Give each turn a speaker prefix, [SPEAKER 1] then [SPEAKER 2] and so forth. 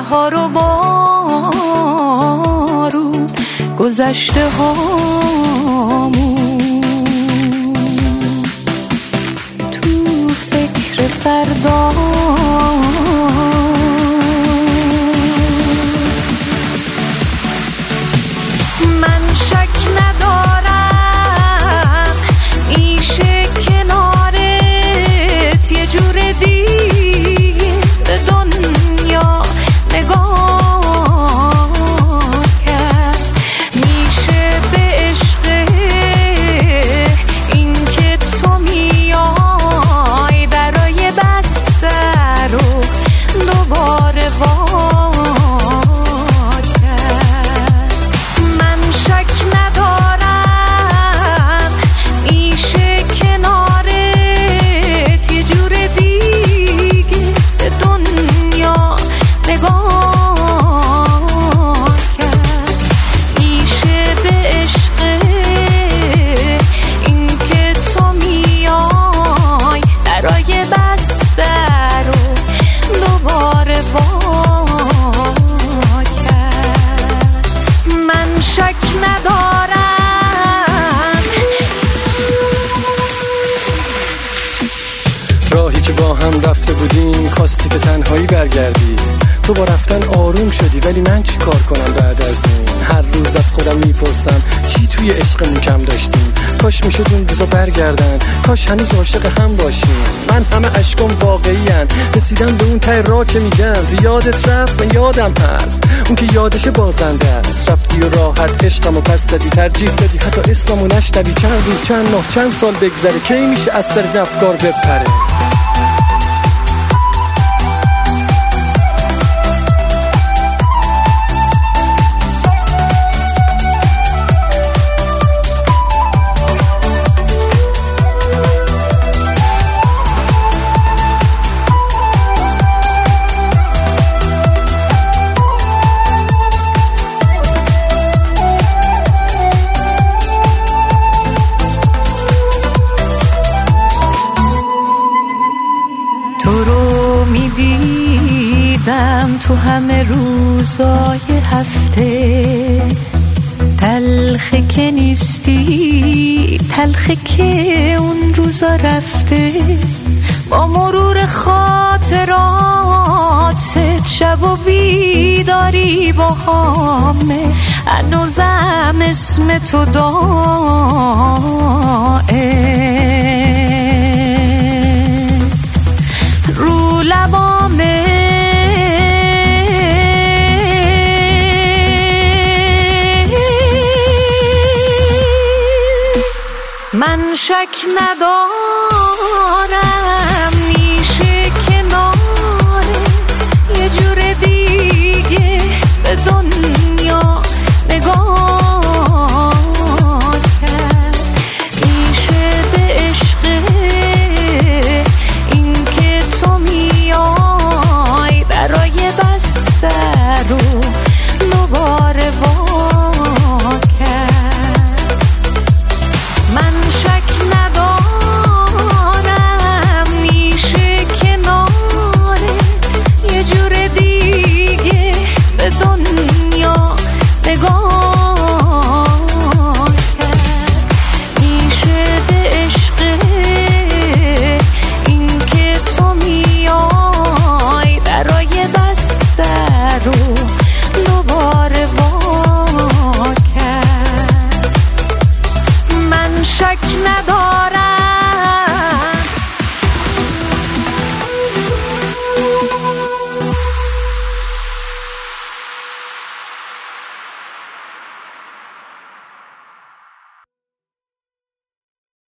[SPEAKER 1] بهار و بارون گذشته هامون تو فکر فردا من شک ندارم میشه کنارت یه جور دیگه به دنیا نگاه کرد میشه به عشق این که تو میای برای بستر و دوباره
[SPEAKER 2] راهی که با هم رفته بودیم خواستی به تنهایی برگردی، تو با رفتن آروم شدی ولی من چی کار کنم بعد از این؟ هر روز از خودم میپرسم چی توی عشقمون کم داشتیم، کاش میشد اون روزا برگردن، کاش هنوز عاشق هم باشیم. من همه اشکام واقعی ان، رسیدم به اون ته راه که میگم تو یادت رفت، من یادم هست اون که یادش بازنده است. رفتی و راحت عشقمو پس زدی، ترجیح دادی حتی اسممو نشنوی. چند روز چند ماه چند سال بگذره کی میشه از سر این افکار بپره؟
[SPEAKER 1] تو رو میدیدم تو همه روزای هفته، تلخه که نیستی، تلخه که اون روزا رفته. با مرور خاطراتت شب و بیداری با همه، هنوزم اسم تو رو لبامه. من شک ندارم میشه کنارت یه جور دیگه به دنیا نگاه کرد، میشه به عشق این که تو میای برای بستر و دوباره وا کرد. من شک ندارم میشه کنارت یه جور دیگه به دنیا نگاه کرد، میشه به عشق این که تو میای برای بستر و دوباره وا کرد. من شک ندارم